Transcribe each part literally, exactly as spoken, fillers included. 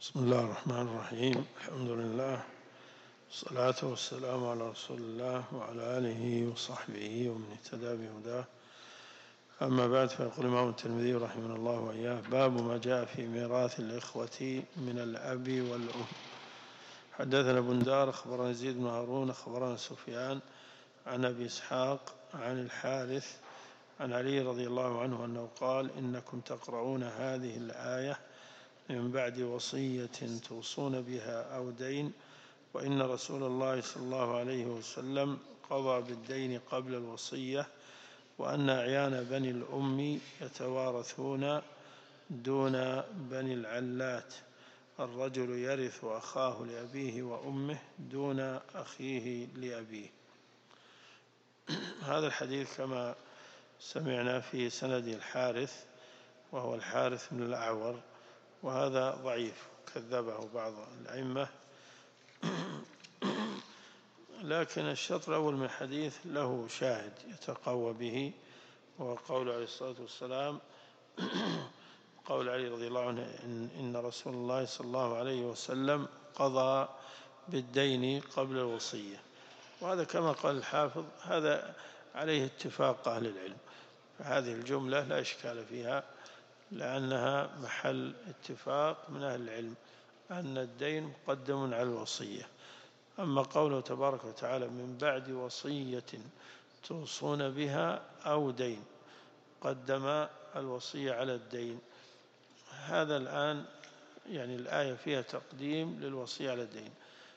بسم الله الرحمن الرحيم. الحمد لله والصلاة والسلام على رسول الله وعلى آله وصحبه ومن اهتدى بهداه. أما بعد، فيقول الإمام الترمذي رحمه الله وإياه: باب ما جاء في ميراث الإخوة من الأب والأم. حدثنا بندار أخبرنا يزيد بن هارون أخبرنا سفيان عن أبي إسحاق عن الحارث عن علي رضي الله عنه أنه قال: إنكم تقرؤون هذه الآية من بعد وصية توصون بها أو دين، وإن رسول الله صلى الله عليه وسلم قضى بالدين قبل الوصية، وأن أعيان بني الأم يتوارثون دون بني العلات، الرجل يرث أخاه لأبيه وأمه دون أخيه لأبيه. هذا الحديث كما سمعنا في سند الحارث، وهو الحارث بن الأعور، وهذا ضعيف كذبه بعض الأئمة. لكن الشطر الأول من الحديث له شاهد يتقوى به، وهو قول عليه الصلاة والسلام قول علي رضي الله عنه: إن, إن رسول الله صلى الله عليه وسلم قضى بالدين قبل الوصية. وهذا كما قال الحافظ هذا عليه اتفاق أهل العلم، فهذه الجملة لا إشكال فيها، لأنها محل اتفاق من أهل العلم أن الدين مقدم على الوصية. أما قوله تبارك وتعالى: من بعد وصية توصون بها أو دين، قدم الوصية على الدين. هذا الآن يعني الآية فيها تقديم للوصية على الدين.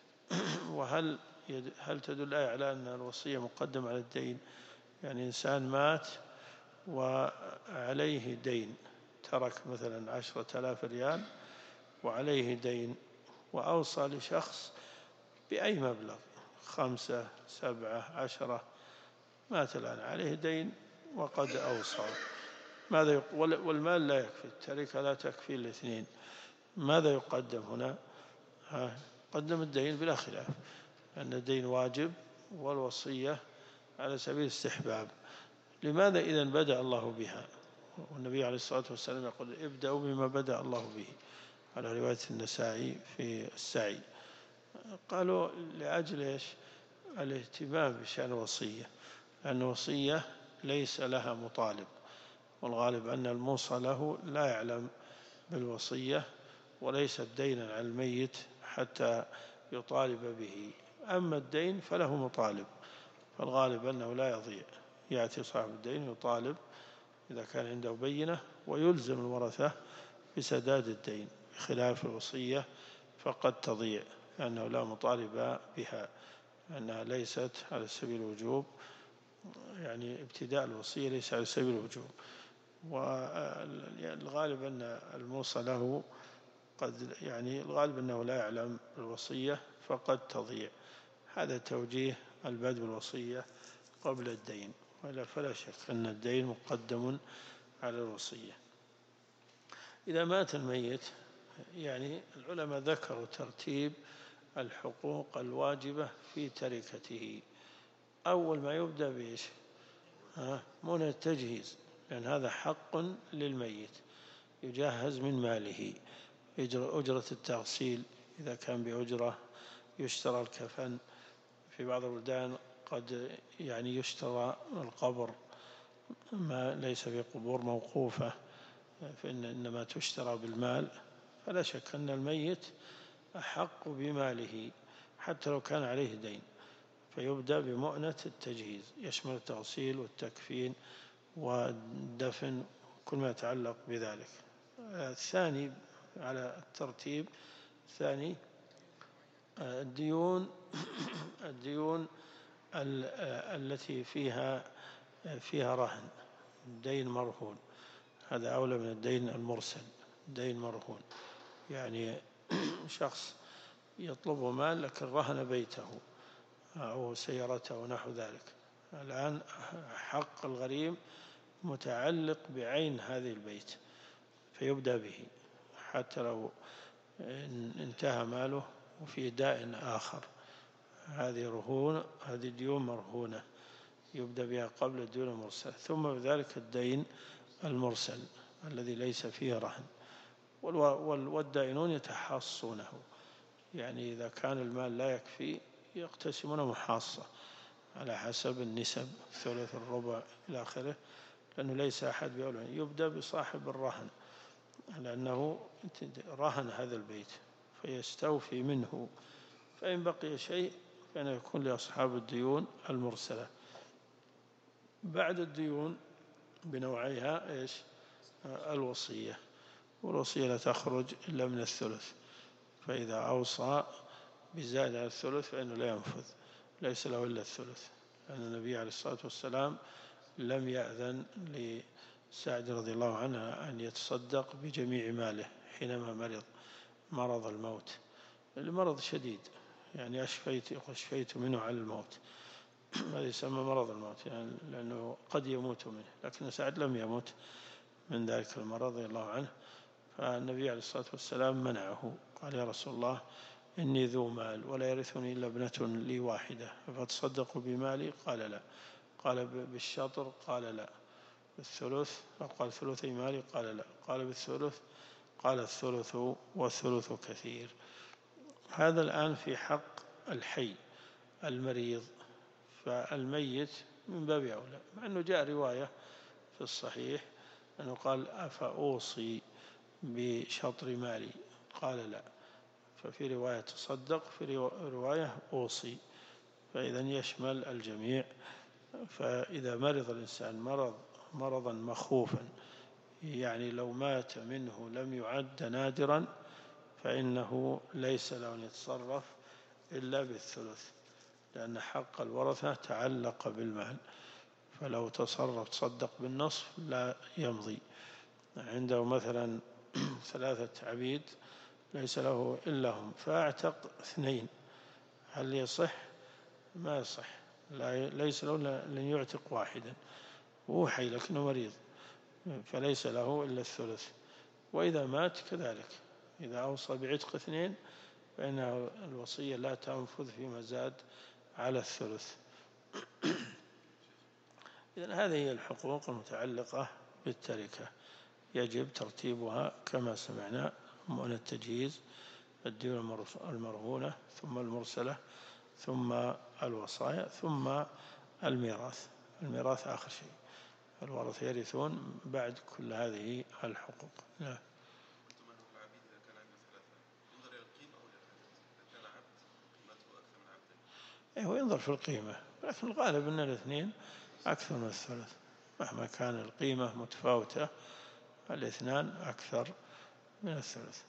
وهل هل تدل الآية على أن الوصية مقدمة على الدين؟ يعني إنسان مات وعليه دين، ترك مثلا عشرة آلاف ريال وعليه دين، وأوصى لشخص بأي مبلغ، خمسة سبعة عشرة، مات الآن عليه دين وقد أوصى، ماذا يق... والمال لا يكفي، التركة لا تكفي الاثنين، ماذا يقدم هنا؟ ها، قدم الدين بلا خلاف، لأن الدين واجب والوصية على سبيل الاستحباب. لماذا إذن بدأ الله بها؟ والنبي عليه الصلاة والسلام يقول: ابدأوا بما بدأ الله به، على رواية النسائي في السعي. قالوا لأجل إيش؟ الاهتمام بشأن الوصية، لأن الوصية ليس لها مطالب، والغالب أن الموصى له لا يعلم بالوصية، وليس دينا على الميت حتى يطالب به. أما الدين فله مطالب، فالغالب أنه لا يضيع، يأتي صاحب الدين يطالب إذا كان عنده بينة، ويلزم الورثة بسداد الدين، بخلاف الوصية فقد تضيع، لأنه لا مطالب بها، لأنها ليست على سبيل الوجوب، يعني ابتداء الوصية ليس على سبيل الوجوب. والغالب أن الموصى له قد يعني الغالب أنه لا يعلم بالوصية فقد تضيع. هذا توجيه البدء بالوصية قبل الدين، ولا فلا شك أن الدين مقدم على الوصية. إذا مات الميت، يعني العلماء ذكروا ترتيب الحقوق الواجبة في تركته. أول ما يبدأ بإيش؟ من التجهيز، لأن هذا حق للميت، يجهز من ماله، أجرة التغسيل إذا كان بأجرة، يشترى الكفن، في بعض البلدان قد يعني يشترى القبر، ما ليس في قبور موقوفة فإن إنما تشترى بالمال. فلا شك أن الميت أحق بماله حتى لو كان عليه دين، فيبدأ بمؤنة التجهيز، يشمل التغسيل والتكفين والدفن، كل ما يتعلق بذلك. الثاني على الترتيب الثاني الديون الديون التي فيها فيها رهن، دين مرهون، هذا أولى من الدين المرسل. دين مرهون يعني شخص يطلب مال لكن رهن بيته أو سيارته ونحو ذلك. الآن حق الغريم متعلق بعين هذه البيت، فيبدأ به حتى لو انتهى ماله وفي داء آخر. هذه رهون، هذه ديون مرهونة، يبدأ بها قبل الديون المرسلة، ثم بذلك الدين المرسل الذي ليس فيه رهن. والدائنون يتحاصونه، يعني إذا كان المال لا يكفي يقتسمون محاصة على حسب النسب، ثلث الربع إلى آخره، لأنه ليس أحد بأولى. يبدأ بصاحب الرهن لأنه رهن هذا البيت فيستوفي منه، فإن بقي شيء فإن يكون لأصحاب الديون المرسلة. بعد الديون بنوعيها إيش؟ الوصية، والوصية لا تخرج إلا من الثلث، فإذا أوصى بزاد على الثلث فإنه لا ينفذ، ليس له إلا الثلث، لأن النبي عليه الصلاة والسلام لم يأذن لسعد رضي الله عنه أن يتصدق بجميع ماله حينما مرض مرض الموت، المرض شديد، يعني أشفيت أشفيت منه على الموت، هذا يسمى مرض الموت، يعني لأنه قد يموت منه، لكن سعد لم يمت من ذلك المرض رضي الله عنه. فالنبي عليه الصلاة والسلام منعه، قال يا رسول الله إني ذو مال ولا يرثني إلا ابنة لي واحدة، فتصدقوا بمالي؟ قال لا. قال بالشطر؟ قال لا. بالثلث؟ قال ثلثي مالي؟ قال لا. قال بالثلث؟ قال الثلث والثلث كثير. هذا الآن في حق الحي المريض، فالميت من باب أولى، مع أنه جاء رواية في الصحيح أنه قال أفأوصي بشطر مالي؟ قال لا. ففي رواية تصدق، في رواية أوصي، فإذا يشمل الجميع. فإذا مرض الإنسان مرض مرضا مخوفا، يعني لو مات منه لم يعد نادرا، فإنه ليس له أن يتصرف إلا بالثلث، لأن حق الورثة تعلق بالمال، فلو تصرف تصدق بالنصف لا يمضي. عنده مثلا ثلاثة عبيد ليس له إلا هم، فأعتق اثنين، هل يصح؟ ما يصح، ليس له لن يعتق واحدا، هو حي لكنه مريض، فليس له إلا الثلث. وإذا مات كذلك، إذا أوصى بعتق اثنين فإن الوصية لا تنفذ فيما زاد على الثلث. إذن هذه هي الحقوق المتعلقة بالتركة، يجب ترتيبها كما سمعنا: من التجهيز، الديون المرهونة، ثم المرسلة، ثم الوصايا، ثم الميراث. الميراث آخر شيء، الورثة يرثون بعد كل هذه الحقوق. نعم. أيوة ينظر في القيمة، لكن الغالب أن الاثنين أكثر من الثلث، مهما كان القيمة متفاوتة الاثنان أكثر من الثلث.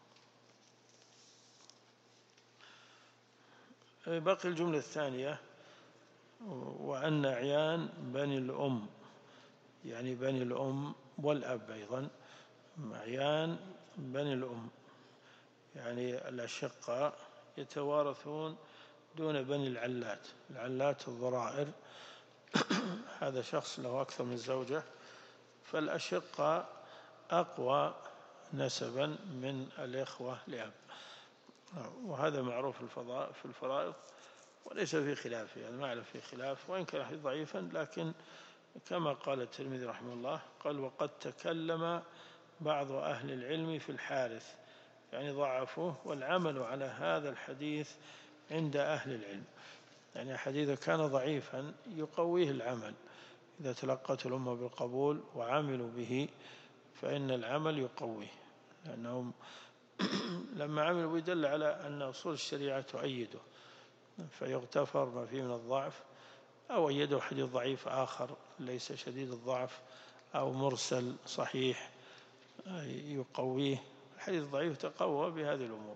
باقي الجملة الثانية: وأن أعيان بني الأم، يعني بني الأم والأب أيضا، أعيان بني الأم يعني الأشقاء يتوارثون دون بني العلات. العلات الضرائر، هذا شخص له أكثر من زوجة، فالأشقاء أقوى نسبا من الإخوة لأب، وهذا معروف في الفرائض وليس في خلاف، يعني ما أعرف في خلاف، وإن كان حديث ضعيفا، لكن كما قال الترمذي رحمه الله قال: وقد تكلم بعض أهل العلم في الحارث، يعني ضعفوه، والعمل على هذا الحديث عند أهل العلم، يعني حديث كان ضعيفا يقويه العمل، إذا تلقته الأمة بالقبول وعملوا به فإن العمل يقويه، لأنهم لما عملوا به دل على أن أصول الشريعة تؤيده، فيغتفر ما فيه من الضعف، أو أيده حديث ضعيف آخر ليس شديد الضعف، أو مرسل صحيح يقويه. الحديث الضعيف تقوى بهذه الأمور،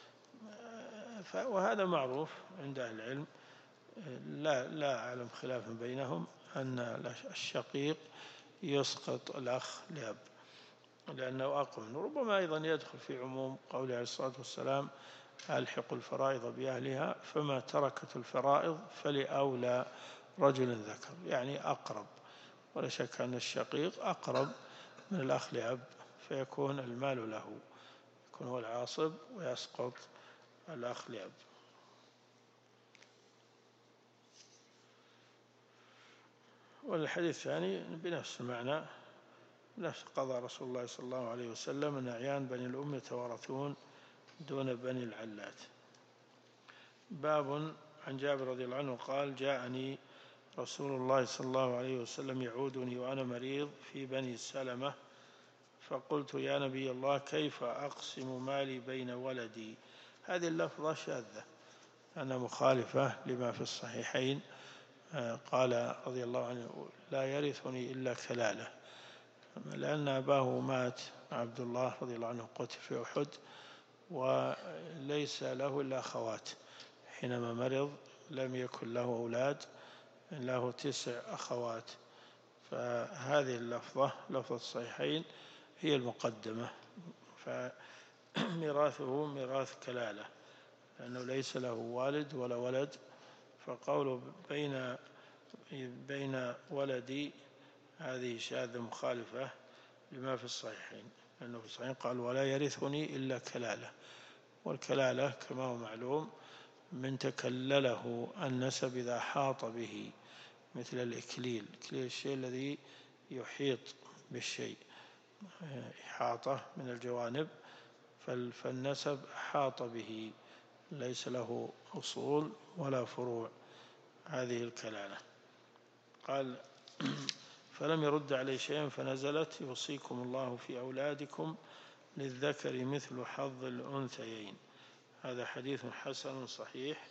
وهذا معروف عند أهل العلم، لا لا أعلم خلافا بينهم أن الشقيق يسقط الأخ لأب لأنه أقوى منه. ربما أيضا يدخل في عموم قوله عليه الصلاة والسلام: ألحق الفرائض بأهلها، فما تركت الفرائض فلأولى رجل ذكر، يعني أقرب، ولا شك أن الشقيق أقرب من الأخ لأب، فيكون المال له، يكون هو العاصب ويسقط الأخ لأب. والحديث الثاني بنفس المعنى، نفس قضى رسول الله صلى الله عليه وسلم أن أعيان بني الأم يتوارثون دون بني العلات. باب عن جابر رضي الله عنه قال: جاءني رسول الله صلى الله عليه وسلم يعودني وأنا مريض في بني سلمة، فقلت: يا نبي الله، كيف أقسم مالي بين ولدي؟ هذه اللفظة شاذة أنها مخالفة لما في الصحيحين. قال رضي الله عنه: لا يرثني إلا كلالة، لأن أباه مات عبد الله رضي الله عنه قتل في أحد وليس له إلا أخوات، حينما مرض لم يكن له أولاد، له تسع أخوات. فهذه اللفظة لفظة الصحيحين هي المقدمة، فميراثه ميراث كلالة لأنه ليس له والد ولا ولد. فقوله بين بين ولدي هذه شاذة مخالفة لما في الصحيحين، لأنه في الصحيحين قال: ولا يرثني إلا كلالة، والكلالة كما هو معلوم من تكلله النسب إذا حاط به، مثل الإكليل. الإكليل الشيء الذي يحيط بالشيء، إحاطة من الجوانب، فالنسب حاط به ليس له أصول ولا فروع، هذه الكلالة. قال: فلم يرد عليه شيئا فنزلت: يوصيكم الله في أولادكم للذكر مثل حظ الأنثيين. هذا حديث حسن صحيح.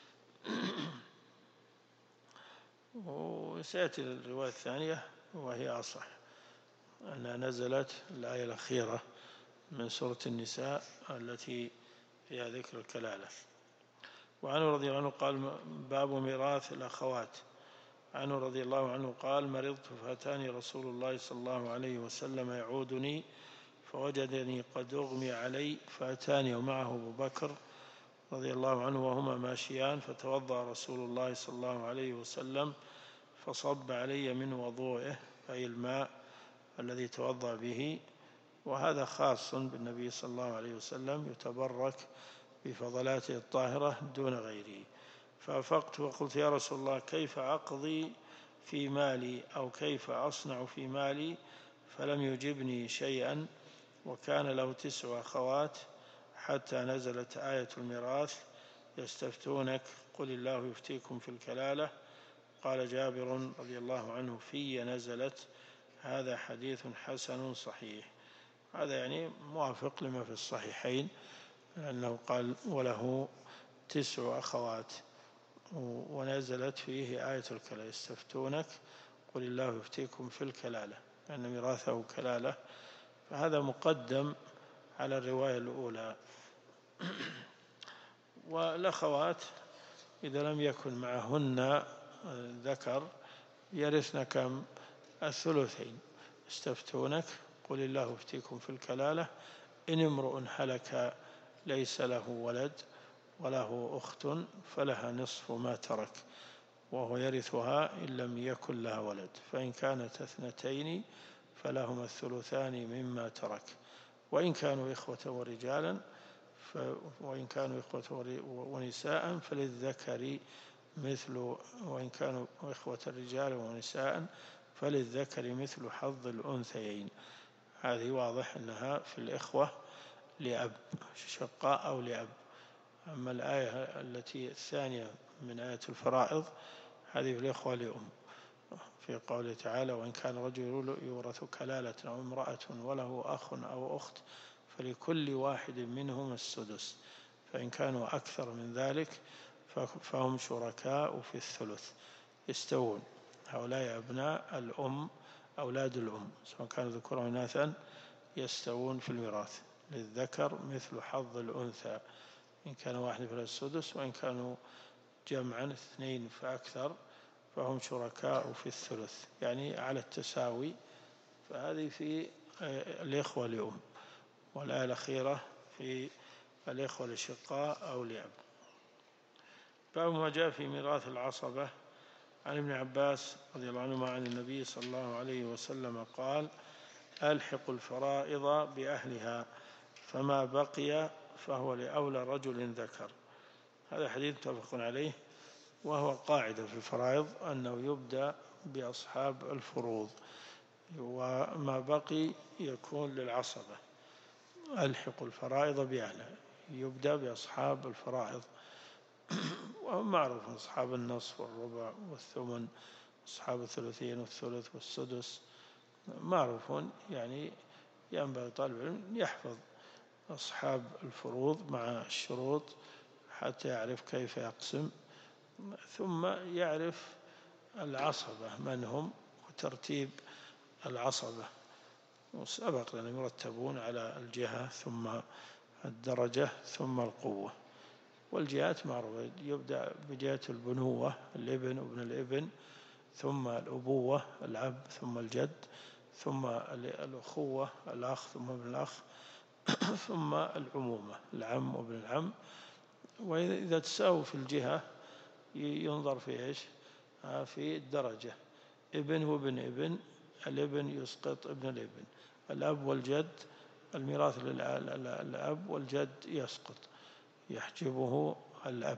وسيأتي الرواية الثانية وهي أصح، أنها نزلت الآية الأخيرة من سورة النساء التي فيها ذكر الكلالة. وعنه رضي الله عنه قال: باب ميراث الأخوات. عنه رضي الله عنه قال: مرضت فأتاني رسول الله صلى الله عليه وسلم يعودني فوجدني قد أغمي علي، فأتاني ومعه أبو بكر رضي الله عنه وهما ماشيان، فتوضأ رسول الله صلى الله عليه وسلم فصب علي من وضوئه، أي الماء الذي توضأ به، وهذا خاص بالنبي صلى الله عليه وسلم، يتبرك بفضلاته الطاهرة دون غيره. فأفقت وقلت: يا رسول الله، كيف أقضي في مالي أو كيف أصنع في مالي؟ فلم يجبني شيئا، وكان له تسع أخوات، حتى نزلت آية الميراث: يستفتونك قل الله يفتيكم في الكلالة. قال جابر رضي الله عنه: في نزلت. هذا حديث حسن صحيح. هذا يعني موافق لما في الصحيحين، لأنه قال: وله تسع أخوات، ونزلت فيه آية الكلالة: يستفتونك قل الله يفتيكم في الكلالة، لأن ميراثه كلالة، فهذا مقدم على الرواية الأولى. والأخوات إذا لم يكن معهن ذكر يرثن كم؟ الثلثين. يستفتونك قل الله يفتيكم في الكلالة إن امرؤ هلك ليس له ولد وله أخت فلها نصف ما ترك وهو يرثها إن لم يكن لها ولد، فإن كانت اثنتين فلهما الثلثان مما ترك، وإن كانوا إخوة ورجالا ف... وإن كانوا إخوة ونساء فللذكر مثل وإن كانوا إخوة رجالا ونساء فللذكر مثل حظ الأنثيين. هذه واضح أنها في الإخوة لأب، شقاء أو لأب. أما الآية التي الثانية من آية الفرائض هذه في الإخوة لأم، في قوله تعالى: وإن كان رجل يورث كلالة أو امرأة وله أخ أو أخت فلكل واحد منهم السدس، فإن كانوا أكثر من ذلك فهم شركاء في الثلث يستوون. هؤلاء أبناء الأم أولاد الأم سواء كانوا ذكورا أو إناثا يستوون في الميراث، للذكر مثل حظ الأنثى، إن كان واحد فله السدس، وإن كانوا جمعا اثنين فأكثر فهم شركاء في الثلث، يعني على التساوي. فهذه في الإخوة لأم، والآية الأخيرة في الإخوة لشقاء أو لأب. باب ما جاء في ميراث العصبة. عن ابن عباس رضي الله عنهما عن النبي صلى الله عليه وسلم قال: ألحق الفرائض بأهلها فما بقي فهو لأولى رجل ذكر. هذا حديث متفق عليه، وهو قاعدة في الفرائض أنه يبدأ بأصحاب الفروض، وما بقي يكون للعصبة. ألحقوا الفرائض بأهلها، يبدأ بأصحاب الفرائض، وهم معروف أصحاب النصف والربع والثمن، أصحاب الثلثين والثلث والسدس معروفون. يعني ينبغي طالب العلم يحفظ أصحاب الفروض مع الشروط حتى يعرف كيف يقسم، ثم يعرف العصبة من هم وترتيب العصبة، وسبق لنا يرتبون على الجهة ثم الدرجة ثم القوة. والجهات معروفة، يبدأ بجهة البنوة الابن وابن الابن، ثم الأبوة الأب ثم الجد، ثم الأخوة الأخ ثم ابن الأخ، ثم العمومة العم وابن العم. وإذا تساووا في الجهة ينظر في إيش؟ في الدرجة، ابن وابن ابن، الابن يسقط ابن الابن، الأب والجد الميراث للأب والجد يسقط يحجبه الأب،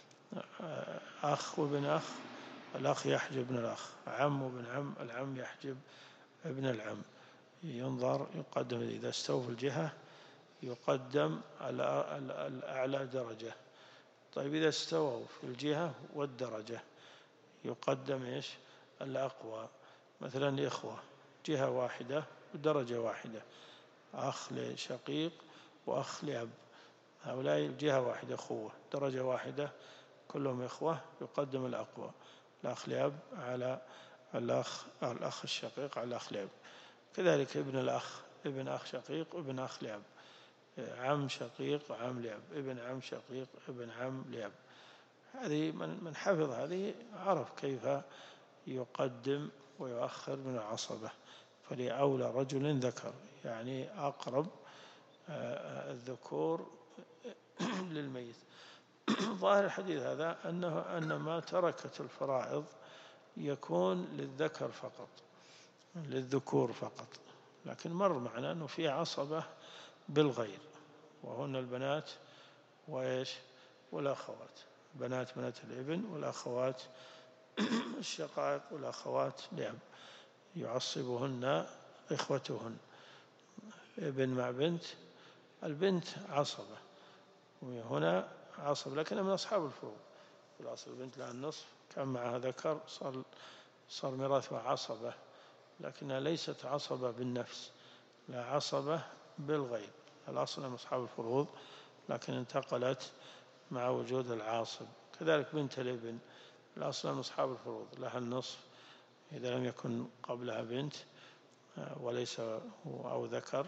أخ وابن أخ الأخ يحجب ابن الأخ، عم وابن عم العم يحجب ابن العم. ينظر يقدم إذا استووا في الجهة يقدم الأعلى درجة. طيب إذا استووا في الجهة والدرجة يقدم إيش؟ الأقوى. مثلا الإخوة جهة واحدة ودرجة واحدة، أخ لشقيق وأخ لأب، هؤلاء جهة واحدة أخوة درجة واحدة كلهم إخوة، يقدم الأقوى الأخ لأب على الأخ الأخ الشقيق على الأخ لأب. كذلك ابن الأخ ابن أخ شقيق وابن أخ لأب، عم شقيق وعم لأب، ابن عم شقيق ابن عم لأب. هذه من حفظ هذه عرف كيف يقدم ويؤخر من العصبة. فلأولى رجل ذكر، يعني أقرب الذكور للميت. ظاهر الحديث هذا أنه أن ما تركت الفرائض يكون للذكر فقط، للذكور فقط. لكن مر معنا أنه في عصبة بالغير، وهن البنات وإيش والأخوات، بنات بنات الابن والأخوات الشقائق والأخوات لأب يعصبهن إخوتهن، ابن مع بنت، البنت عصبة وهنا عصب لكنها من أصحاب الفروض. في الأصل البنت لها النصف، كان معها ذكر صار صار ميراثها عصبة، لكنها ليست عصبة بالنفس، لا عصبة بالغير. الأصل من أصحاب الفروض لكن انتقلت مع وجود العاصب. كذلك بنت الابن الأصل من أصحاب الفروض لها النصف إذا لم يكن قبلها بنت وليس أو ذكر،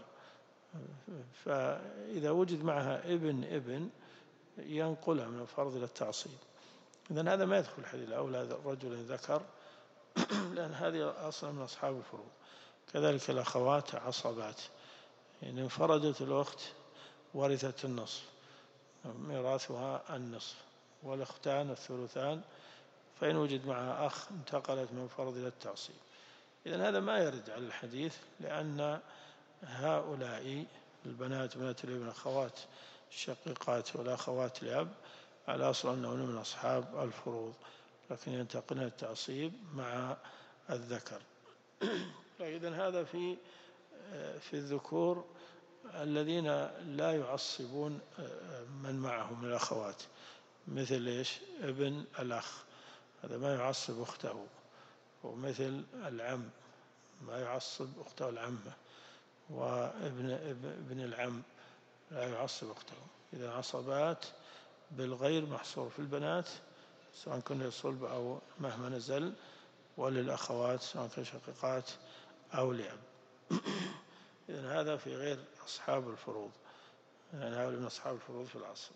فإذا وجد معها ابن ابن ينقلها من الفرض إلى التعصيب. إذن هذا ما يدخل الحديث الأولى رجل ذكر لأن هذه أصلا من أصحاب الفروض. كذلك الأخوات عصبات، إن انفردت الأخت ورثت النصف، ميراثها النصف، والأختان الثلثان، فإن وجد معها أخ انتقلت من الفرض إلى التعصيب. إذن هذا ما يرد على الحديث، لأن هؤلاء البنات بنات الابن أخوات الشقيقات والأخوات لأب على أصل أنهن من أصحاب الفروض، لكن ينتقلن التعصيب مع الذكر. إذن هذا في في الذكور الذين لا يعصبون من معهم من الأخوات، مثل إيش؟ ابن الأخ هذا ما يعصب أخته، ومثل العم ما يعصب أخته العمة، وابن ابن العم لا يعصب أخته. إذا عصبات بالغير محصور في البنات سواء كن للصلب أو مهما نزل، وللأخوات سواء كن شقيقات أو لأب. إذن هذا في غير أصحاب الفروض، يعني هؤلاء من أصحاب الفروض في العصر.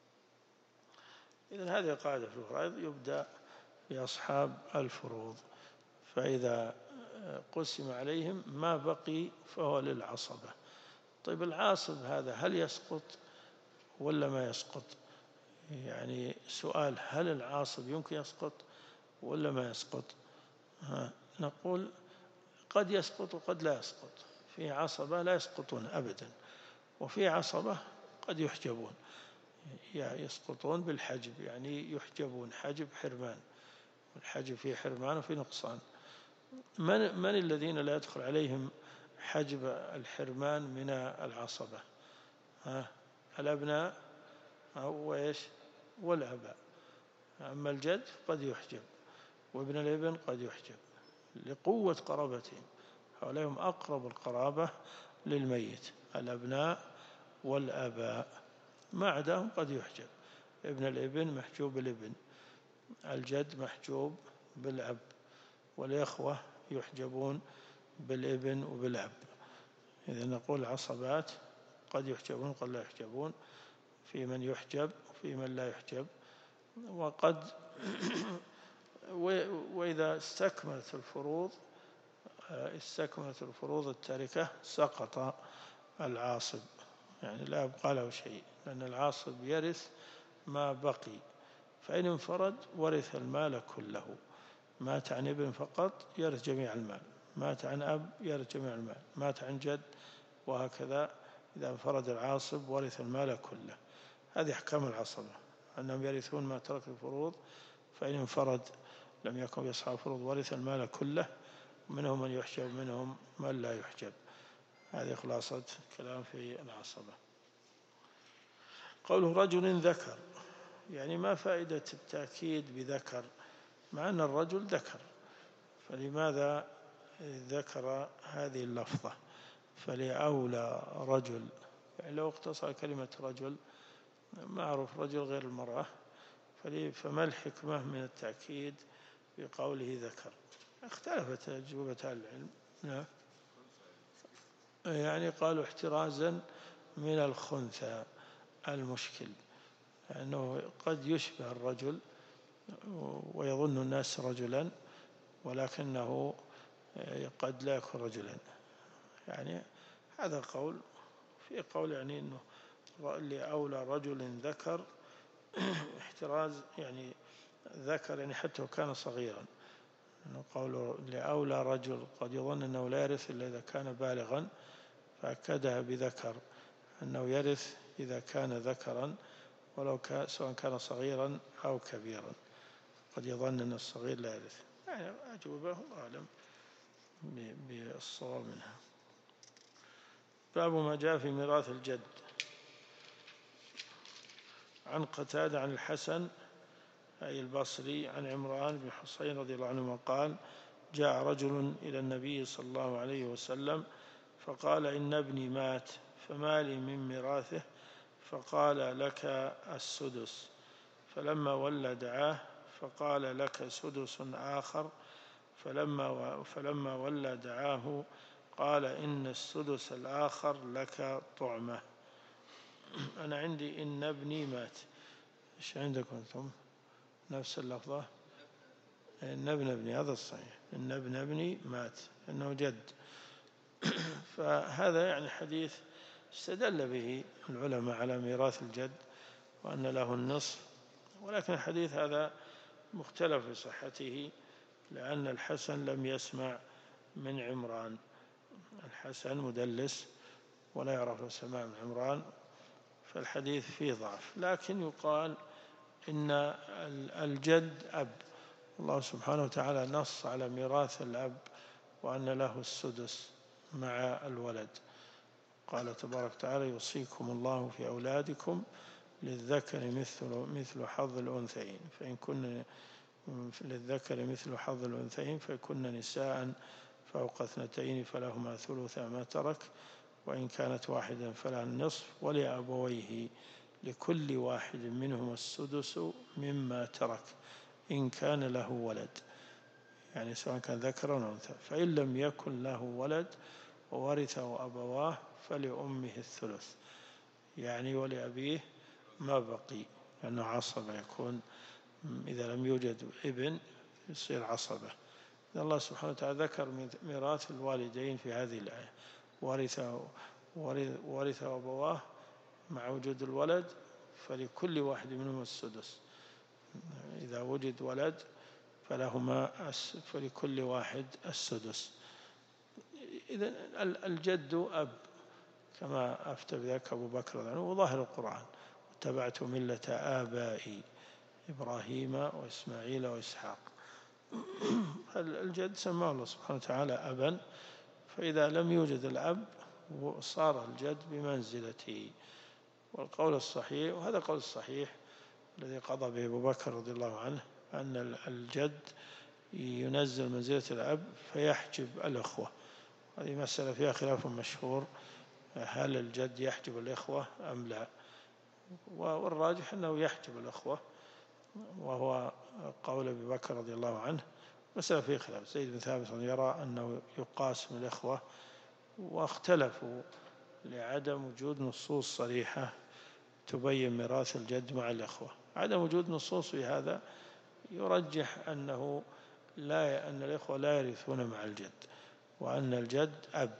إذن هذه قاعدة في الفرائض، يبدأ بأصحاب الفروض، فإذا قسم عليهم ما بقي فهو للعصبة. طيب العاصب هذا هل يسقط ولا ما يسقط؟ يعني سؤال، هل العاصب يمكن يسقط ولا ما يسقط؟ ها نقول قد يسقط وقد لا يسقط. في عصبة لا يسقطون أبدا، وفي عصبة قد يحجبون، يعني يسقطون بالحجب، يعني يحجبون حجب حرمان، والحجب فيه حرمان وفيه نقصان. من, من الذين لا يدخل عليهم حجب الحرمان من العصبة؟ ها الأبناء وإيش والآباء. أما الجد قد يحجب، وابن الابن قد يحجب لقوة قرابتهم، هؤلاء هم أقرب القرابة للميت، الأبناء والآباء، ما عداهم قد يحجب. ابن الابن محجوب بالابن، الجد محجوب بالأب، والإخوة يحجبون بالابن وبالأب. إذا نقول عصبات قد يحجبون قد لا يحجبون، في من يحجب وفي من لا يحجب. وقد وإذا استكملت الفروض استكملت الفروض التاركة سقط العاصب، يعني لا يبقى له شيء، لأن العاصب يرث ما بقي، فإن انفرد ورث المال كله. مات عن ابن فقط يرث جميع المال، مات عن أب يرث جميع المال، مات عن جد، وهكذا. إذا انفرد العاصب ورث المال كله. هذه أحكام العصبة، أنهم يرثون ما ترك الفروض، فإن انفرد لم يكن يصحب الفروض ورث المال كله، منهم من يحجب منهم من لا يحجب. هذه خلاصة كلام في العصبة. قوله رجل ذكر، يعني ما فائدة التأكيد بذكر مع أن الرجل ذكر؟ فلماذا ذكر هذه اللفظة؟ فلأولى رجل، يعني لو اقتصر كلمة رجل معروف رجل غير المرأة، فما الحكمة من التأكيد بقوله ذكر؟ اختلفت أجوبة العلم. نعم، يعني قالوا احترازا من الخنثى المشكل، لأنه قد يشبه الرجل ويظن الناس رجلا ولكنه قد لا يكون رجلا. يعني هذا قول. في قول يعني أنه لأولى رجل ذكر احتراز، يعني ذكر يعني حتى وكان صغيرا، أنه قول لأولى رجل قد يظن أنه لا يرث إلا إذا كان بالغا، فأكدها بذكر أنه يرث إذا كان ذكرا ولو كان سواء كان صغيرا أو كبيرا. قد يظن أن الصغير لا يرث. يعني أجوبة أعلم بالصواب منها. باب ما جاء في ميراث الجد. عن قتادة عن الحسن أي البصري عن عمران بن حصين رضي الله عنهما قال: جاء رجل إلى النبي صلى الله عليه وسلم فقال: إن ابني مات فما لي من ميراثه؟ فقال: لك السدس. فلما ولى دعاه فقال: لك سدس آخر. فلما فلما ولى دعاه قال: إن السدس الآخر لك طعمة. أنا عندي إن ابني مات. إيش عندكم أنتم؟ نفس اللفظة؟ إن ابن ابني، هذا الصحيح، إن ابن ابني مات، إنه جد. فهذا يعني حديث استدل به العلماء على ميراث الجد وأن له النصف، ولكن الحديث هذا مختلف في صحته، لأن الحسن لم يسمع من عمران. الحسن مدلس ولا يعرف السماع من عمران، فالحديث فيه ضعف. لكن يقال إن الجد أب، الله سبحانه وتعالى نص على ميراث الأب وأن له السدس مع الولد. قال تبارك وتعالى: يوصيكم الله في أولادكم للذكر مثل مثل حظ الأنثيين، فإن كن للذكر مثل حظ الأنثيين فكن نساء فوق اثنتين فلهما ثلث ما ترك، وإن كانت واحدا فلها النصف، ولأبويه لكل واحد منهما السدس مما ترك إن كان له ولد، يعني سواء كان ذكرا أو أنثى. فإن لم يكن له ولد وورثه أبواه فلأمه الثلث، يعني ولأبيه ما بقي، لأنه عصبة يكون إذا لم يوجد ابن يصير عصبة. الله سبحانه وتعالى ذكر ميراث الوالدين في هذه الآية: ورثه ورثه أبواه مع وجود الولد فلكل واحد منهم السدس، إذا وجد ولد فلهما فلكل واحد السدس. إذن الجد أب، كما أفتى بذلك أبو بكر وظاهر القرآن: واتبعت ملة آبائي إبراهيم وإسماعيل وإسحاق. الجد سماه الله سبحانه وتعالى أبا، فإذا لم يوجد الأب صار الجد بمنزلته. والقول الصحيح، وهذا قول الصحيح الذي قضى به أبو بكر رضي الله عنه، أن الجد ينزل منزلة الأب فيحجب الأخوة. هذه مسألة فيها خلاف مشهور، هل الجد يحجب الإخوة أم لا؟ والراجح أنه يحجب الأخوة، وهو قول أبي بكر رضي الله عنه. مسألة فيه خلاف، زيد بن ثابت يرى أنه يقاسم الإخوة، واختلفوا لعدم وجود نصوص صريحة تبين ميراث الجد مع الإخوة. عدم وجود نصوص في هذا يرجح أنه لا أن الإخوة لا يرثون مع الجد، وأن الجد أب،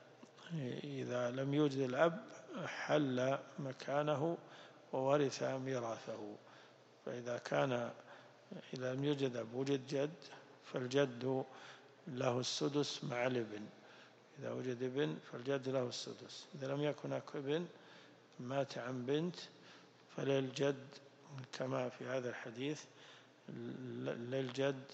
إذا لم يوجد الأب حل مكانه وورث ميراثه. فإذا كان إذا لم يوجد أب وجد جد، فالجد له السدس مع الابن. إذا وجد ابن فالجد له السدس. إذا لم يكن هناك ابن مات عن بنت، فللجد كما في هذا الحديث للجد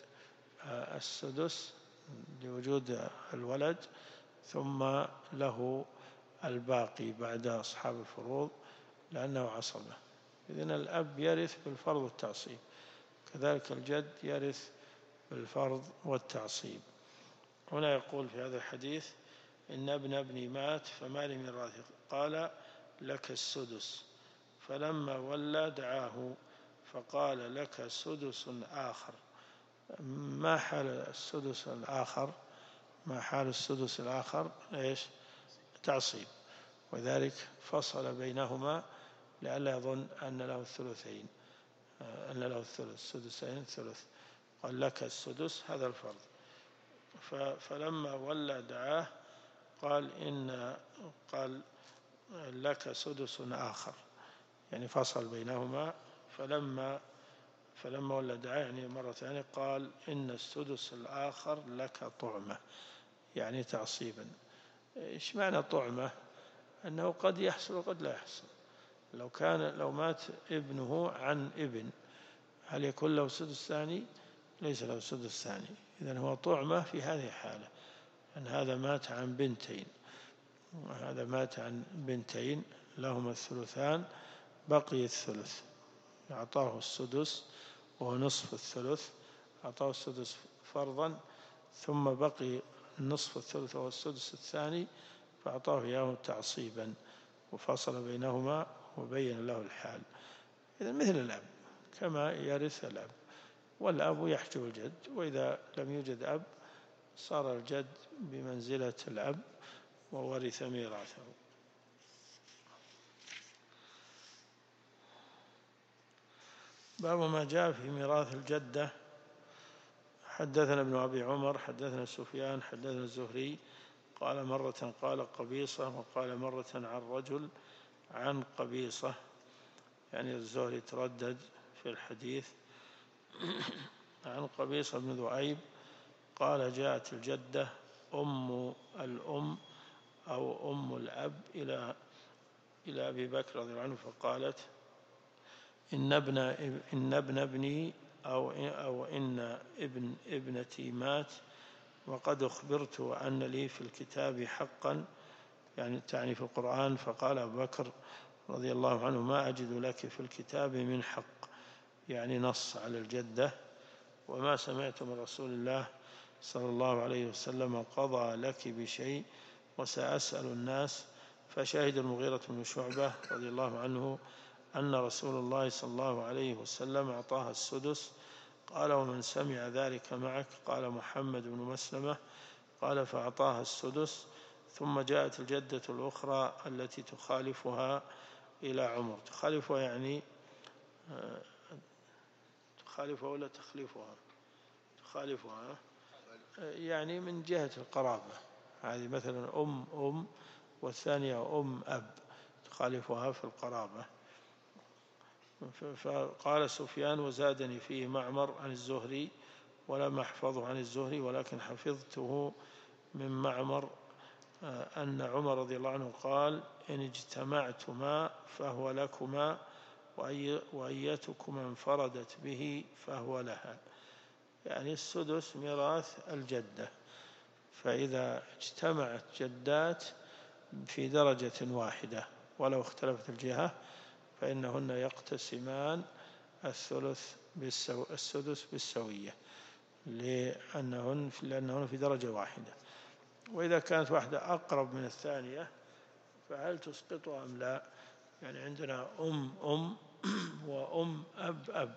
السدس لوجود الولد، ثم له الباقي بعد أصحاب الفروض لأنه عصبه. إذن الأب يرث بالفرض والتعصيب، كذلك الجد يرث بالفرض والتعصيب. هنا يقول في هذا الحديث: إن ابن ابني مات فما لي من راث، قال لك السدس، فلما ولى دعاه فقال لك سدس آخر. ما حال السدس الآخر؟ ما حال السدس الآخر؟ إيش؟ تعصيب، وذلك فصل بينهما لئلا يظن أن له الثلثين، أن له الثلث، سدسين ثلث. قال لك السدس، هذا الفرض. فلما ولى دعاه قال إن قال لك سدس آخر، يعني فصل بينهما. فلما فلما ولى دعاه يعني مرة ثانية قال إن السدس الآخر لك طعمة، يعني تعصيبا. إيش معنى طعمة؟ أنه قد يحصل وقد لا يحصل. لو كان لو مات ابنه عن ابن، هل يكون له سدس ثاني؟ ليس له سدس ثاني. إذن هو طعمة في هذه الحالة، أن هذا مات عن بنتين وهذا مات عن بنتين، لهما الثلثان، بقي الثلث، أعطاه السدس وهو نصف الثلث، أعطاه السدس فرضا، ثم بقي نصف الثلث وهو السدس الثاني فأعطاه إياه تعصيبا، وفصل بينهما وبين له الحال. إذن مثل الأب، كما يرث الأب، والأب يحجب الجد، وإذا لم يوجد أب صار الجد بمنزلة الأب وورث ميراثه. باب ما جاء في ميراث الجدة. حدثنا ابن أبي عمر حدثنا سفيان حدثنا الزهري قال مرة قال قبيصة، وقال مرة عن رجل عن قبيصة، يعني الزهري تردد في الحديث. عن قبيصة بن ذؤيب قال جاءت الجدة أم الأم أو أم الأب إلى إلى أبي بكر رضي الله عنه فقالت: إن ابن إن ابن ابني أو أو إن ابن ابنتي مات، وقد أخبرت أن لي في الكتاب حقا، يعني تعني في القرآن. فقال أبو بكر رضي الله عنه: ما أجد لك في الكتاب من حق، يعني نص على الجدة، وما سمعت من رسول الله صلى الله عليه وسلم قضى لك بشيء، وسأسأل الناس. فشهد المغيرة بن شعبة رضي الله عنه أن رسول الله صلى الله عليه وسلم أعطاها السدس. قال: ومن سمع ذلك معك؟ قال: محمد بن مسلمة. قال: فأعطاها السدس. ثم جاءت الجدة الأخرى التي تخالفها إلى عمر. تخالفها يعني تخالفها ولا تخليفها؟ تخالفها يعني من جهة القرابة، هذه مثلا أم أم والثانية أم أب، تخالفها في القرابة. فقال سفيان: وزادني فيه معمر عن الزهري، ولم أحفظه عن الزهري، ولكن حفظته من معمر أن عمر رضي الله عنه قال: إن اجتمعتما فهو لكما، وأيتكما انفردت به فهو لها. يعني السدس ميراث الجدة، فإذا اجتمعت جدات في درجة واحدة ولو اختلفت الجهة فإنهن يقتسمان الثلث بالسو... السدس بالسوية، لأنهن لأنهن في درجة واحدة. وإذا كانت واحدة أقرب من الثانية فهل تسقطها أم لا؟ يعني عندنا أم أم وأم أب أب،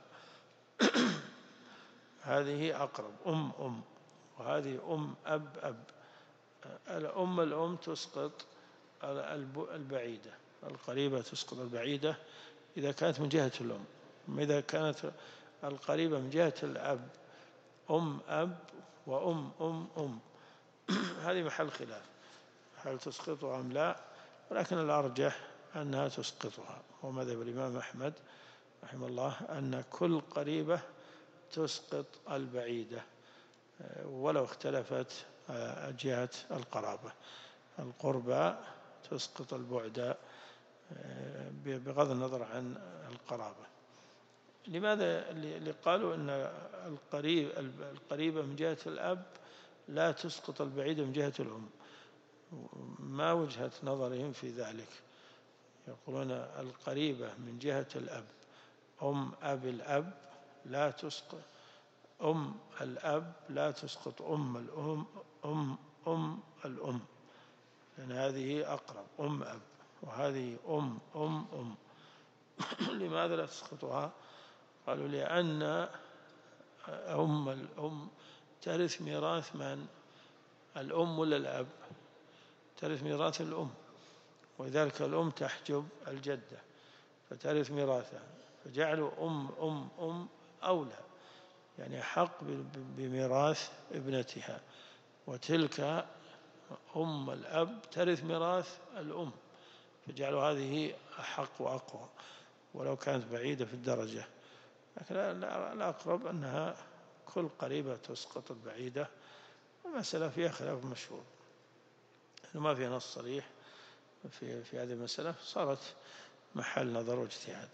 هذه أقرب أم أم، وهذه أم أب أب. الأم الأم تسقط البعيدة، القريبة تسقط البعيدة إذا كانت من جهة الأم. إذا كانت القريبة من جهة الأب أم أب وأم أم أم هذه محل خلاف هل تسقطها أم لا، ولكن الأرجح أنها تسقطها، ومذهب الإمام أحمد رحمه الله أن كل قريبة تسقط البعيدة ولو اختلفت جهة القرابة. القربى تسقط البعد بغض النظر عن القرابة. لماذا؟ اللي قالوا أن القريب القريبة من جهة الأب لا تسقط البعيدة من جهة الأم، ما وجهة نظرهم في ذلك؟ يقولون القريبة من جهة الأب أم أب الأب لا تسقط أم الأب لا تسقط أم الأم أم أم الأم، لأن هذه أقرب أم أب، وهذه أم أم أم. لماذا لا تسقطها؟ قالوا لأن أم الأم ترث ميراث من؟ الأم ولا الأب؟ ترث ميراث الأم، ولذلك الأم تحجب الجدة فترث ميراثها، فجعلوا أم أم أم أولى، يعني حق بميراث ابنتها، وتلك أم الأب ترث ميراث الأم، فجعلوا هذه أحق وأقوى ولو كانت بعيدة في الدرجة. لكن الأقرب أنها كل قريبة تسقط البعيدة، المسألة فيها خلاف مشهور، ما فيها نص صريح في في هذه المسألة، صارت محل نظر واجتهاد.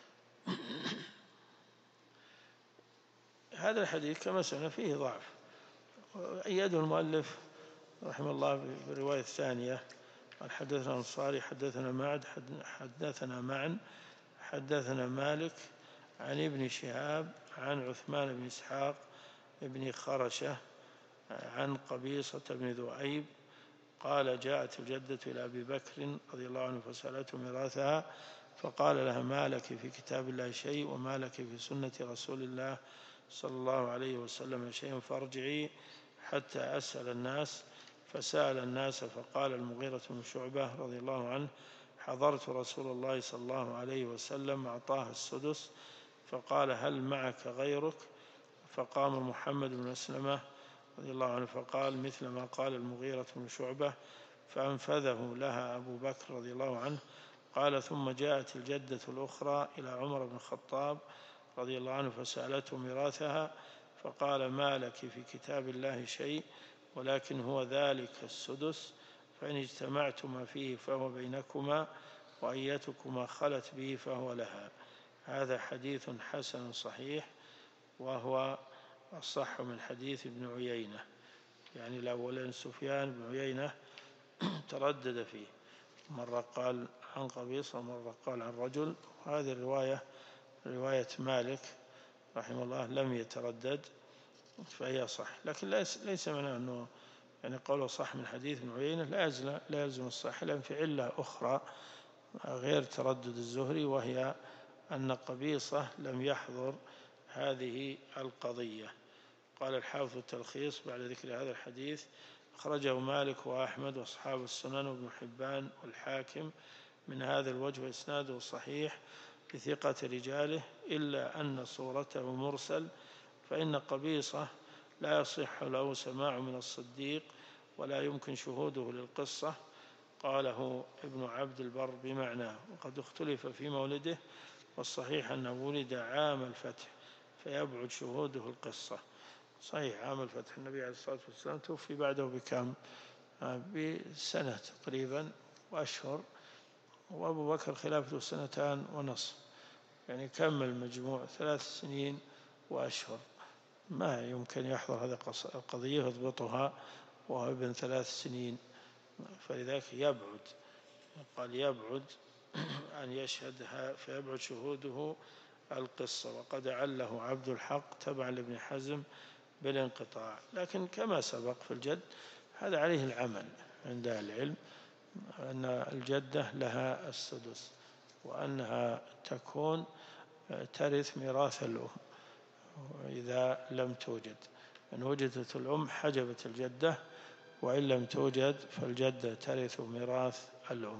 هذا الحديث كما سمعنا فيه ضعف، أيده المؤلف رحمه الله بالرواية الثانية قال حدثنا الأنصاري حدثنا معد حدثنا معا حدثنا مالك عن ابن شهاب عن عثمان بن إسحاق ابن خرشة عن قبيصة بن ذؤيب قال جاءت الجدة إلى أبي بكر رضي الله عنه فسألته ميراثها فقال لها ما لك في كتاب الله شيء وما لك في سنة رسول الله صلى الله عليه وسلم شيء فارجعي حتى أسأل الناس. فسأل الناس فقال المغيرة بن شعبة رضي الله عنه حضرت رسول الله صلى الله عليه وسلم أعطاها السدس فقال هل معك غيرك؟ فقام محمد بن مسلمة رضي الله عنه فقال مثل ما قال المغيرة بن شعبة فأنفذه لها أبو بكر رضي الله عنه. قال ثم جاءت الجدة الأخرى إلى عمر بن الخطاب رضي الله عنه فسألته ميراثها فقال ما لك في كتاب الله شيء ولكن هو ذلك السدس فإن اجتمعتما فيه فهو بينكما وأيتكما خلت به فهو لها. هذا حديث حسن صحيح وهو الصح من حديث ابن عيينة، يعني الأولين سفيان بن عيينة تردد فيه، مرة قال عن قبيصة ومرة قال عن رجل، وهذه الرواية رواية مالك رحمه الله لم يتردد فهي صح، لكن ليس معناه أنه يعني قوله صح من حديث ابن عيينة لا يلزم الصح، لأن في علة أخرى غير تردد الزهري وهي أن قبيصة لم يحضر هذه القضية. قال الحافظ التلخيص بعد ذكر هذا الحديث أخرجه مالك وأحمد وأصحاب السنن وابن حبان والحاكم من هذا الوجه وإسناده صحيح بثقة رجاله إلا أن صورته مرسل، فإن قبيصة لا يصح له سماع من الصديق ولا يمكن شهوده للقصة. قاله ابن عبد البر بمعناه وقد اختلف في مولده، والصحيح أنه ولد عام الفتح فيبعد شهوده القصة. صحيح عام الفتح النبي عليه الصلاة والسلام توفي بعده بكم بسنة تقريبا وأشهر، وأبو بكر خلافته سنتان ونصف، يعني كمل مجموع ثلاث سنين وأشهر. ما يمكن يحضر هذه القضية ويضبطها وهو ابن ثلاث سنين، فلذلك يبعد، قال يبعد أن يشهدها، فيبعد شهوده القصة. وقد عله عبد الحق تبع لابن حزم بالانقطاع. لكن كما سبق في الجد هذا عليه العمل عند أهل العلم، أن الجدة لها السدس، وأنها تكون ترث ميراث الأم إذا لم توجد. إن وجدت الأم حجبت الجدة، وإن لم توجد فالجدة ترث ميراث الأم.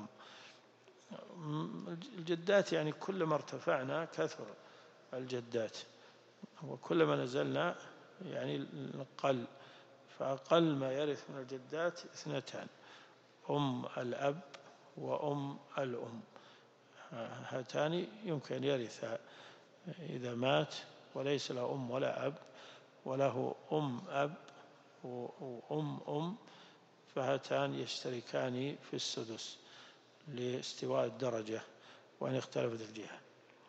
الجدات يعني كلما ارتفعنا كثر الجدات، وكلما نزلنا يعني قل، فأقل ما يرث من الجدات اثنتان: أم الأب وأم الأم. هاتان يمكن يرثا إذا مات وليس له أم ولا أب، وله أم أب وأم أم، فهاتان يشتركان في السدس لاستواء الدرجة وأن اختلفت الجهة.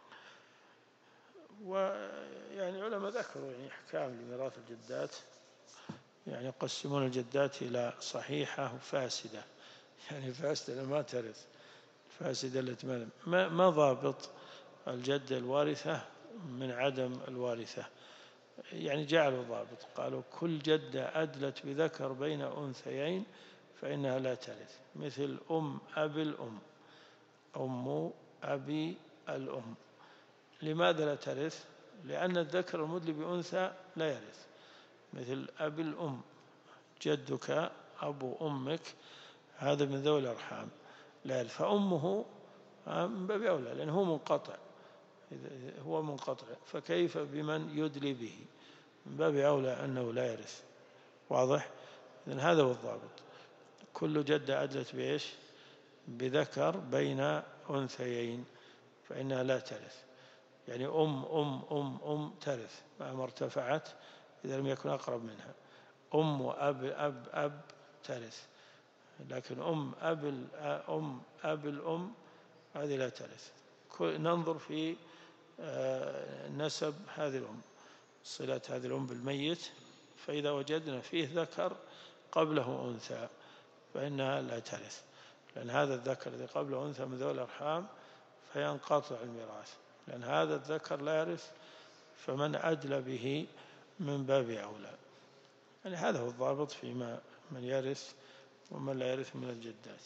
ويعني علماء ذكروا يعني أحكام لميراث الجدات، يعني يقسمون الجدات إلى صحيحة وفاسدة. يعني فاسدة ما ترث، فاسدة التي ما ما ضابط الجدة الوارثة من عدم الوارثة. يعني جعلوا ضابط، قالوا كل جدة أدلت بذكر بين أنثيين فإنها لا ترث، مثل أم أبي الأم، أم أبي الأم. لماذا لا ترث؟ لأن الذكر المدلي بأنثى لا يرث، مثل أبي الأم، جدك أبو أمك هذا من ذوي الأرحام لا يرث، فأمه من باب أولى لأنه هو منقطع، هو منقطع، فكيف بمن يدلي به؟ من باب أولى أنه لا يرث. واضح؟ إذن هذا هو الضابط. كل جدة أدلت بإيش؟ بذكر بين أنثيين فإنها لا ترث. يعني أم أم أم أم ترث مهما ارتفعت إذا لم يكن أقرب منها. أم وأب أب أب ترث، لكن أم أب أم أب الأم هذه لا ترث. ننظر في نسب هذه الأم، صلة هذه الأم بالميت، فإذا وجدنا فيه ذكر قبله أنثى فإنها لا ترث، لأن هذا الذكر الذي قبله أنثى من ذوي الأرحام فينقطع الميراث، لأن هذا الذكر لا يرث، فمن أدلى به من باب أولى. يعني هذا هو الضابط فيما من يرث ومن لا يرث من الجدات.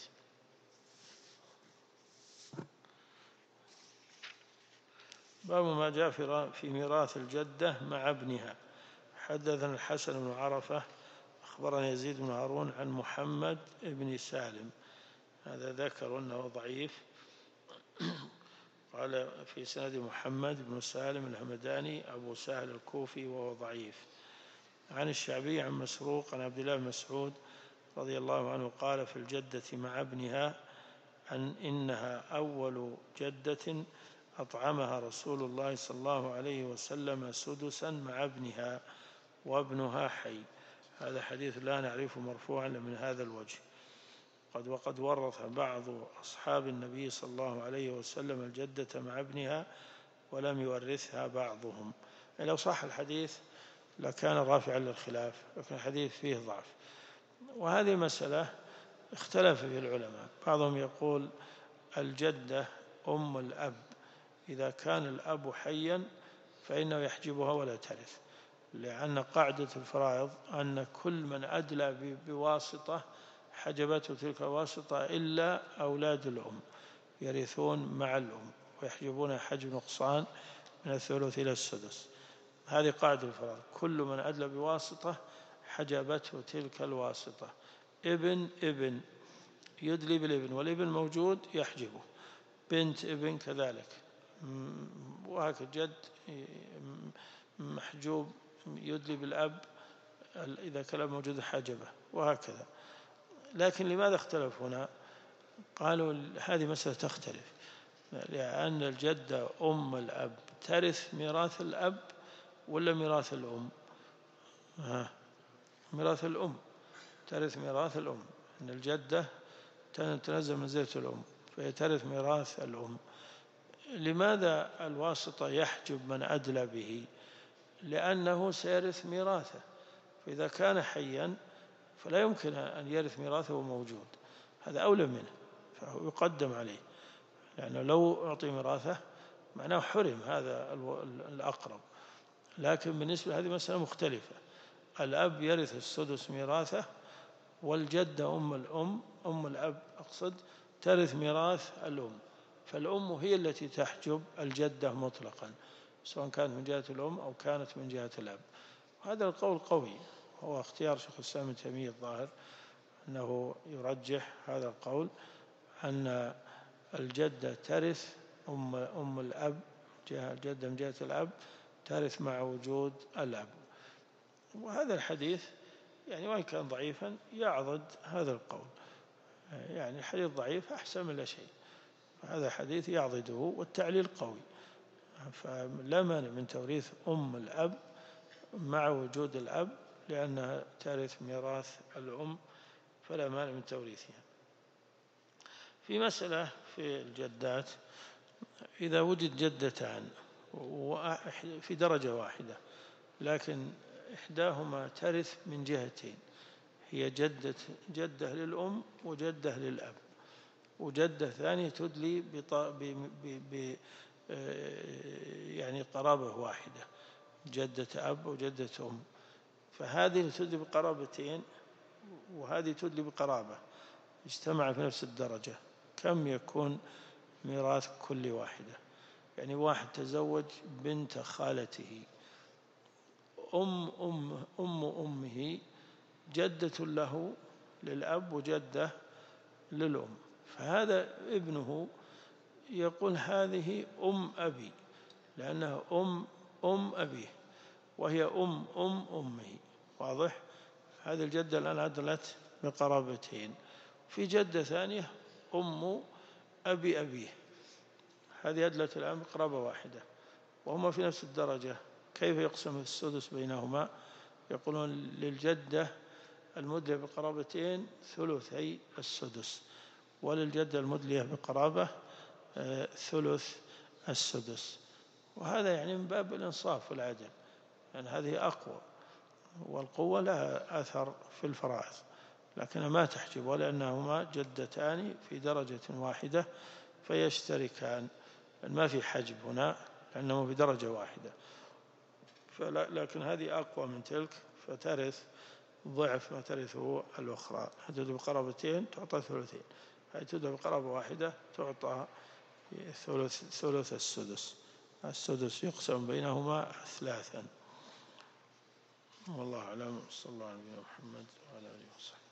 باب ما جاء في ميراث الجدة مع ابنها. حدثنا الحسن بن عرفة أخبرنا يزيد بن هارون عن محمد بن سالم، هذا ذكر أنه ضعيف، قال في سند محمد بن سالم الهمداني أبو سهل الكوفي وهو ضعيف. عن الشعبي عن مسروق عن عبد الله بن مسعود رضي الله عنه قال في الجدة مع ابنها أن إنها أول جدة أطعمها رسول الله صلى الله عليه وسلم سدسا مع ابنها وابنها حي. هذا حديث لا نعرفه مرفوعا من هذا الوجه. قد وقد ورث بعض أصحاب النبي صلى الله عليه وسلم الجدة مع ابنها ولم يورثها بعضهم. يعني لو صح الحديث لكان رافعا للخلاف، لكن الحديث فيه ضعف. وهذه مسألة اختلف فيها العلماء، بعضهم يقول الجدة أم الأب إذا كان الأب حيا فإنه يحجبها ولا ترث، لأن قاعدة الفرائض أن كل من أدلى بواسطة حجبته تلك الواسطة إلا أولاد الأم يرثون مع الأم ويحجبون حجب نقصان من الثلث إلى السدس. هذه قاعدة الفرائض، كل من أدلى بواسطة حجبته تلك الواسطة. ابن ابن يدلي بالابن والابن موجود يحجبه، بنت ابن كذلك، وهكذا جد محجوب يدلي بالأب إذا كان موجود حجبه، وهكذا. لكن لماذا اختلف هنا؟ قالوا هذه مسألة تختلف، لأن الجدة أم الأب ترث ميراث الأب ولا ميراث الأم؟ ها، ميراث الأم، ترث ميراث الأم، أن الجدة تنزل منزلة الأم فهي ترث ميراث الأم. لماذا الواسطة يحجب من أدلى به؟ لأنه سيرث ميراثه، فإذا كان حيا فلا يمكن أن يرث ميراثه موجود، هذا أولى منه، فهو يقدم عليه، لأنه لو أعطي ميراثه معناه حرم هذا الأقرب. لكن بالنسبة لهذه مسألة مختلفة، الأب يرث السدس ميراثه، والجدة أم الأم أم الأب أقصد ترث ميراث الأم، فالأم هي التي تحجب الجدة مطلقا، سواء كانت من جهة الأم أو كانت من جهة الأب. هذا القول قوي، هو اختيار شيخ الإسلام ابن تيمية الظاهر أنه يرجح هذا القول، أن الجدة ترث أم أم الأب، الجدة من جهة الأب ترث مع وجود الأب. وهذا الحديث يعني وإن كان ضعيفا يعضد هذا القول، يعني الحديث ضعيف أحسن من لا شيء، هذا حديث يعضده، والتعليل قوي، فلا مانع من توريث أم الأب مع وجود الأب، لأنها ترث ميراث الأم، فلا مانع من توريثها. في مسألة في الجدات، إذا وجد جدتان في درجة واحدة لكن إحداهما ترث من جهتين، هي جدة جدة للأم وجدة للأب، وجدة ثانية تدلي ب ب يعني قرابة واحدة، جدة أب وجدة أم، فهذه تدلي بقرابتين وهذه تدلي بقرابة، اجتمع في نفس الدرجة، كم يكون ميراث كل واحدة؟ يعني واحد تزوج بنت خالته، أم أم أم أمه جدة له للأب وجدة للأم، فهذا ابنه يقول هذه أم أبي، لأنها أم أم أبيه، وهي أم أم أمه، واضح؟ هذه الجدة الآن عدلت بقرابتين. في جدة ثانية أم أبي أبيه، هذه أدلت الآن بقرابة واحدة، وهما في نفس الدرجة، كيف يقسم السدس بينهما؟ يقولون للجدة المدلية بقرابتين ثلثي السدس، وللجدة المدلية بقرابة ثلث السدس، وهذا يعني من باب الإنصاف والعدل، يعني هذه أقوى، والقوة لها أثر في الفرائض، لكنها ما تحجب، ولأنهما جدتان في درجة واحدة فيشتركان، ما في حجب هنا لأنهما في درجة واحدة، لكن هذه أقوى من تلك فترث ضعف ما ترثه الأخرى، هذه بقرابتين تعطى ثلثين، هذه تدعى بقرابة واحدة تعطى ثلث ثلث السدس، السدس يقسم بينهما ثلاثا. والله أعلم، صلى الله عليه وسلم محمد وعلى آله وصحبه.